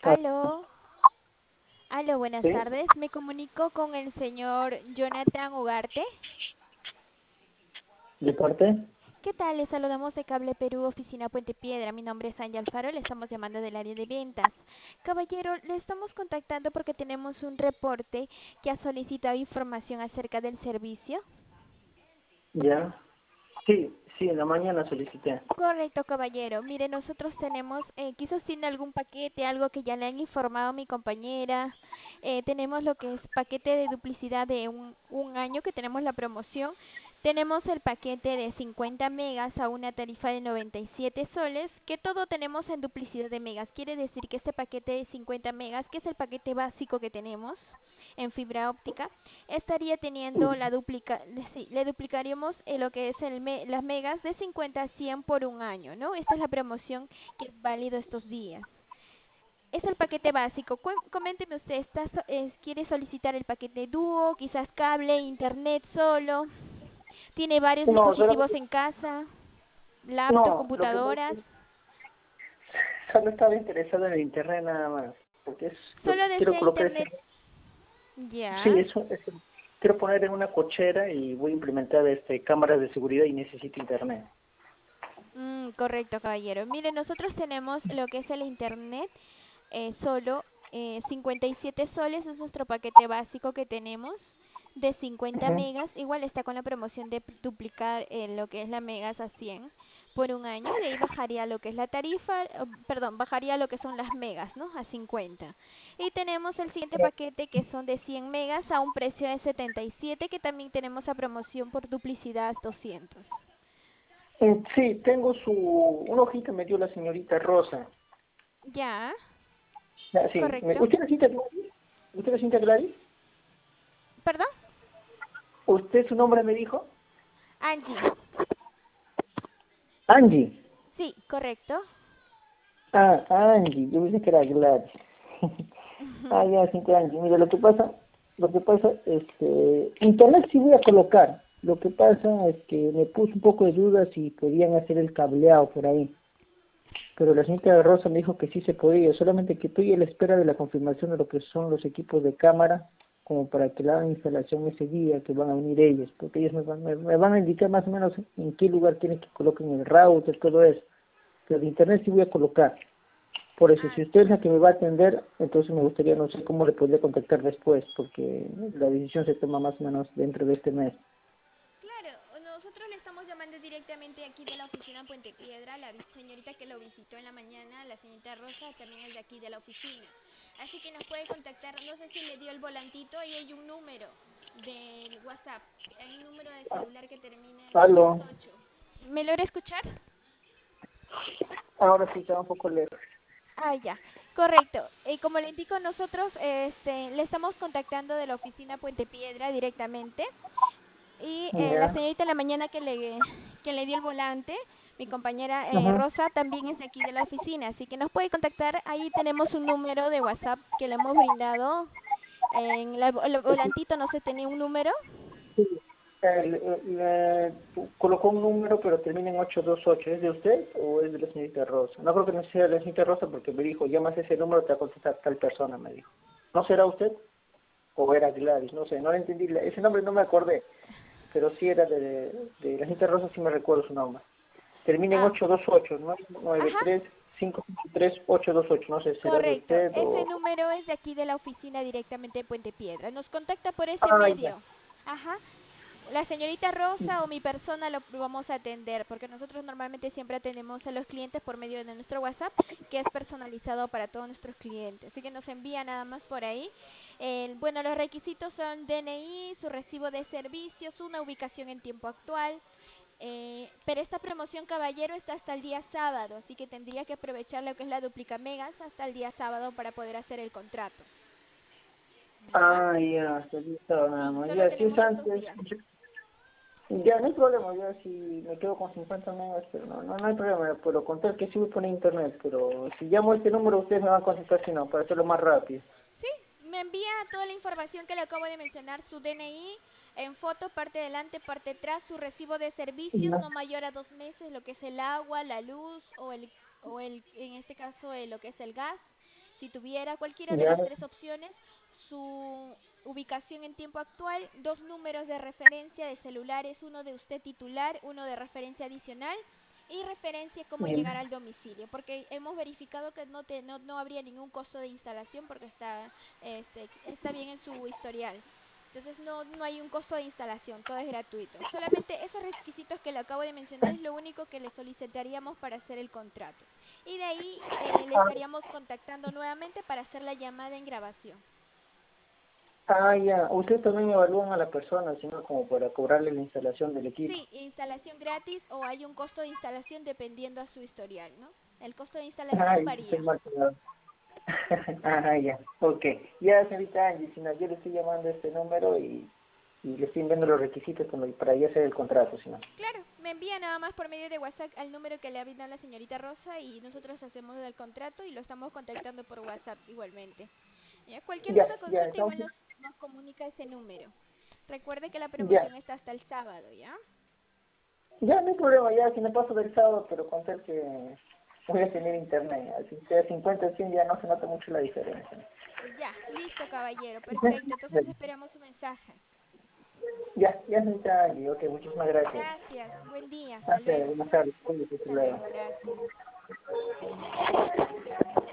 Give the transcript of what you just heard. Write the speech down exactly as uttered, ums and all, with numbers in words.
Aló, aló, buenas ¿Sí? tardes. Me comunico con el señor Jonathan Ugarte. ¿De parte? ¿Qué tal? Les saludamos de Cable Perú, oficina Puente Piedra. Mi nombre es Ángel Alfaro, le estamos llamando del área de ventas. Caballero, le estamos contactando porque tenemos un reporte que ha solicitado información acerca del servicio. ¿Ya? Sí, sí, en la mañana solicité. Correcto, caballero. Mire, nosotros tenemos, eh, quizás tiene algún paquete, algo que ya le han informado a mi compañera. Eh, tenemos lo que es paquete de duplicidad de un, un año, que tenemos la promoción. Tenemos el paquete de cincuenta megas a una tarifa de noventa y siete soles, que todo tenemos en duplicidad de megas. Quiere decir que este paquete de cincuenta megas, que es el paquete básico que tenemos en fibra óptica, estaría teniendo la duplica, sí, le duplicaríamos eh, lo que es el me- las megas de cincuenta a cien por un año, ¿no? Esta es la promoción que es válido estos días. Es el paquete básico. Cu- coménteme usted, ¿está, so- es- ¿quiere solicitar el paquete dúo, quizás cable, internet solo? ¿Tiene varios No, dispositivos solamente, en casa? ¿Laptop, no, lo que me- computadoras? solo estaba interesado en el internet nada más, porque es lo ¿Solo que quiero desea colocar ese, internet? sí, Ya. eso, eso, quiero poner en una cochera y voy a implementar este cámaras de seguridad y necesito internet. Mm, correcto, caballero. Mire, nosotros tenemos lo que es el internet eh, solo eh, cincuenta y siete soles es nuestro paquete básico que tenemos de cincuenta Ujú. megas. Igual está con la promoción de duplicar eh, lo que es la megas a cien por un año. De ahí bajaría lo que es la tarifa, eh, perdón, bajaría lo que son las megas, ¿no? A cincuenta. Y tenemos el siguiente paquete que son de cien megas a un precio de setenta y siete, que también tenemos a promoción por duplicidad doscientos. Eh, Sí, tengo su, una hojita me dio la señorita Rosa. Ya, Ah, sí, me- correcto. ¿usted la siente Gladys? ¿Usted la siente Gladys? ¿Perdón? ¿Usted su nombre me dijo? Angie. Angie. Sí, correcto. Ah, Angie, yo pensé que era Gladys. Ah, ya, cinco años. Mira, lo que pasa, lo que pasa, este, internet sí voy a colocar. Lo que pasa es que me puse un poco de dudas si podían hacer el cableado por ahí. Pero la señorita Rosa me dijo que sí se podía, solamente que estoy a la espera de la confirmación de lo que son los equipos de cámara, como para que la hagan instalación ese día, que van a venir ellos, porque ellos me van, me, me van a indicar más o menos en qué lugar quieren que coloquen el router, todo eso. Pero de internet sí voy a colocar. Por eso, Ah, si usted es la que me va a atender, entonces me gustaría, no sé cómo le podría contactar después, porque la decisión se toma más o menos dentro de este mes. claro, nosotros le estamos llamando directamente aquí de la oficina Puente Piedra, la vis- señorita que lo visitó en la mañana, la señorita Rosa, también es de aquí de la oficina. Así que nos puede contactar, no sé si le dio el volantito, ahí hay un número de WhatsApp, hay un número de celular que termina en Aló, ochenta y ocho. ¿Me logra escuchar? ahora sí está un poco lejos. Ah, ya, correcto. Y como le indico, nosotros este, le estamos contactando de la oficina Puente Piedra directamente. Y eh, la Ya, señorita en la mañana que le, que le dio el volante, mi compañera eh, ajá. Rosa, también es de aquí de la oficina, así que nos puede contactar. Ahí tenemos un número de WhatsApp que le hemos brindado. En la- el volantito no sé, tenía un número. Sí, el- el- eh, colocó un número, pero termina en ocho dos ocho. ¿Es de usted o es de la señorita Rosa? No creo que no sea de la señorita Rosa porque me dijo, llamas ese número, te va a contestar tal persona, me dijo. ¿No será usted? ¿O era Gladys? No sé, no le entendí. la- Ese nombre no me acordé, pero sí era de, de la señorita Rosa, sí me recuerdo su nombre. Termina en Ah, ocho dos ocho, nueve nueve ajá, tres cinco tres ocho dos ocho. No sé, será de correcto. usted Ese o... número es de aquí de la oficina directamente de Puente Piedra. Nos contacta por ese Ah, ya. medio. Ajá. La señorita Rosa o mi persona lo vamos a atender, porque nosotros normalmente siempre atendemos a los clientes por medio de nuestro WhatsApp, que es personalizado para todos nuestros clientes. Así que nos envía nada más por ahí. El- bueno, los requisitos son D N I, su recibo de servicios, una ubicación en tiempo actual. Eh, pero esta promoción, caballero, está hasta el día sábado, así que tendría que aprovechar lo que es la duplica megas hasta el día sábado para poder hacer el contrato. ¿Ya? Ah, ya, se listo, nada Sí, más. solo Ya, si es tenemos estos antes, días. ya no hay problema, ya si me quedo con cincuenta megas, pero no, no, no hay problema, puedo contar que sí voy a poner internet, pero si llamo a este número ustedes me van a contestar si no, para hacerlo más rápido. Sí, me envía toda la información que le acabo de mencionar, su D N I en foto, parte delante, parte atrás, su recibo de servicios Ya. no mayor a dos meses, lo que es el agua, la luz o el, o el en este caso eh, lo que es el gas. Si tuviera cualquiera de Ya, las tres opciones, su ubicación en tiempo actual, dos números de referencia de celulares, uno de usted titular, uno de referencia adicional y referencia cómo ya. llegar al domicilio, porque hemos verificado que no, te, no, no habría ningún costo de instalación porque está, este, está bien en su historial. Entonces no, no hay un costo de instalación, todo es gratuito. Solamente esos requisitos que le acabo de mencionar es lo único que le solicitaríamos para hacer el contrato. Y de ahí eh, le Ah, estaríamos contactando nuevamente para hacer la llamada en grabación. ah, ya. Ustedes también evalúan a la persona, sino como para cobrarle la instalación del equipo. Sí, instalación gratis o hay un costo de instalación dependiendo a su historial, ¿no? El costo de instalación Ay, estoy varía. mal cuidado. Ah, ya. Ok. Ya, señorita Angie, si no, yo le estoy llamando a este número y, y le estoy enviando los requisitos como para ya hacer el contrato, si no. Claro, me envía nada más por medio de WhatsApp al número que le ha brindado la señorita Rosa y nosotros hacemos el contrato y lo estamos contactando por WhatsApp igualmente. Ya, cualquier Ya, duda, ya, consulta, igual entonces, nos, nos comunica ese número. Recuerde que la ya. promoción está hasta el sábado, ¿ya? Ya, no hay problema, ya, si me paso del sábado, pero con tal que voy a tener internet. Así que a cincuenta, cien ya no se nota mucho la diferencia. Ya, listo, caballero, perfecto. Entonces esperamos su mensaje. Ya, ya, señorita Angie, ok, muchísimas gracias. Gracias, buen día, hasta Hasta luego. buenas tardes, cuídese, hasta Hasta luego. luego, gracias.